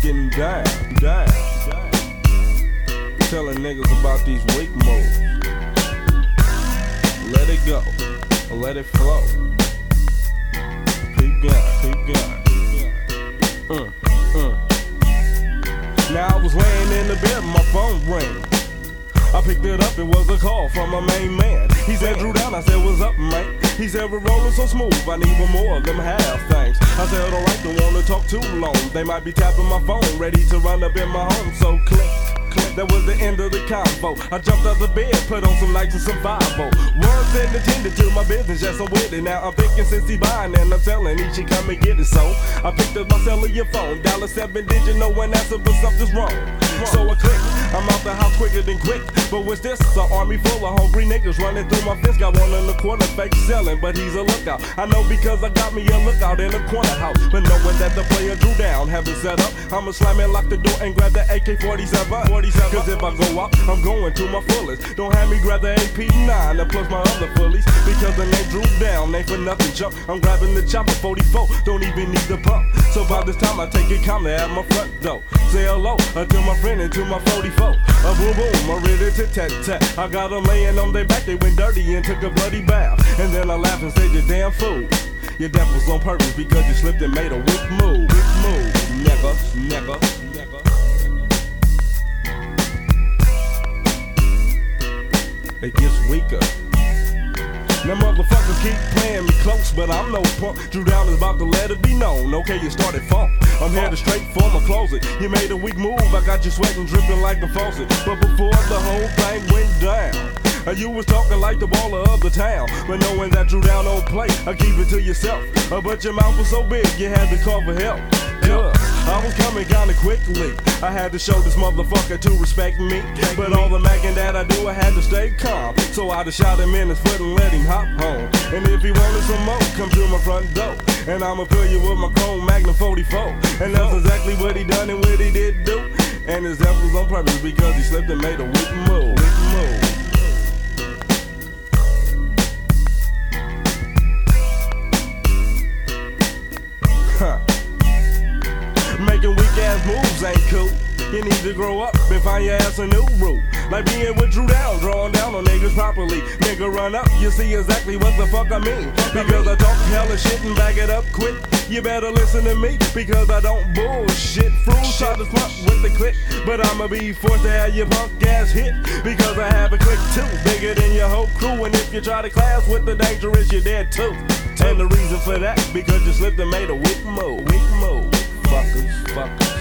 getting down. Telling niggas about these weak moves. Let it go, let it flow. Keep going. Now I was laying in the bed, my phone rang. I picked it up, it was a call from my main man. He said, Drew Down, I said, what's up, man? He said, we're rolling so smooth, I need one more of them half things. I said, alright, don't wanna talk too long. They might be tapping my phone, ready to run up in my home, so click. That was the end of the convo. I jumped out the bed, put on some Nikes and some 5-0. Words and attended to my business, yes I'm with it. Now I'm thinking since he buying and I'm selling, he should come and get it. So I picked up my cellular phone, dial a 7-digit, no one answered, but something's wrong. So I clicked, I'm out the house quicker than quick. But what's this? An army full of hungry niggas running through my fence. Got one in the corner, fake selling, but he's a lookout. I know because I got me a lookout in the corner house. But knowing that the player Drew Down have it set up, I'ma slam and lock the door and grab the AK-47. Cause if I go out, I'm going to my fullest. Don't have me grab the AP-9 and plus my other fullies. Because the name Drew Down ain't for nothing, chump. I'm grabbing the chopper 44, don't even need the pump. So by this time I take it calmly at my front door. Say hello to my friend and to my 44. A boom boom, I'm ready to tat. I got them laying on their back, they went dirty and took a bloody bath. And then I laughed and said, you damn fool. Your death was on purpose because you slipped and made a weak move. Never. It gets weaker. Now motherfuckers keep playing me close, but I'm no punk. Drew Down is about to let it be known. Okay, you started funk. I'm headed straight for my closet. You made a weak move, I got you sweating, dripping like a faucet. But before the whole thing went down, you was talking like the baller of the town. But knowing that Drew Down don't play, I keep it to yourself. But your mouth was so big, you had to call for help. I was coming kinda quickly. I had to show this motherfucker to respect me. But all the macking that I do, I had to stay calm. So I just shot him in his foot and let him hop home. And if he wanted some more, come to my front door. And I'ma fill you with my chrome Magnum 44. And that's exactly what he done and what he did do. And his death was on purpose because he slipped and made a weak move. Making weak ass moves ain't cool. You need to grow up and find your ass a new route. Like being with Drew Down, drawing down on niggas properly. Nigga run up, you see exactly what the fuck I mean. Because I talk hella shit and back it up quick. You better listen to me, because I don't bullshit. Fools try to front with the click, but I'ma be forced to have your punk ass hit. Because I have a click too, bigger than your whole crew. And if you try to class with the dangerous, you're dead too. And the reason for that, because you slipped and made a weak move. Fuckers.